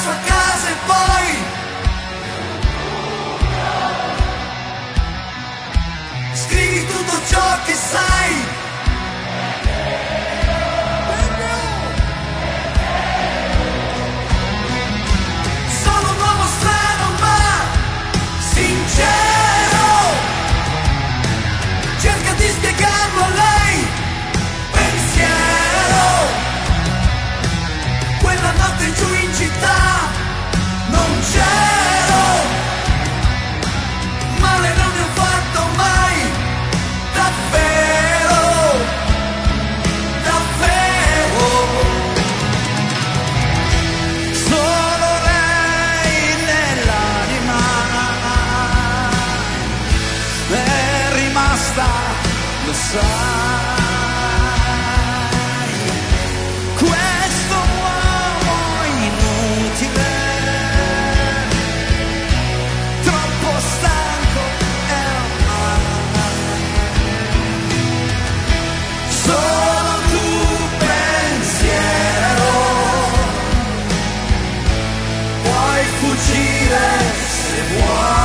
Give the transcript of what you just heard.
sua casa e poi scrivi tutto ciò che sai. Sono un uomo strano ma sincero, cerca di spiegarlo a lei. Pensiero, quella notte giù in città non c'ero, male non ne ho fatto mai, davvero, davvero. Solo lei nell'anima è rimasta, lo sai. Questo uomo inutile, troppo stanco e ormai solo tu pensiero, puoi fuggire se vuoi.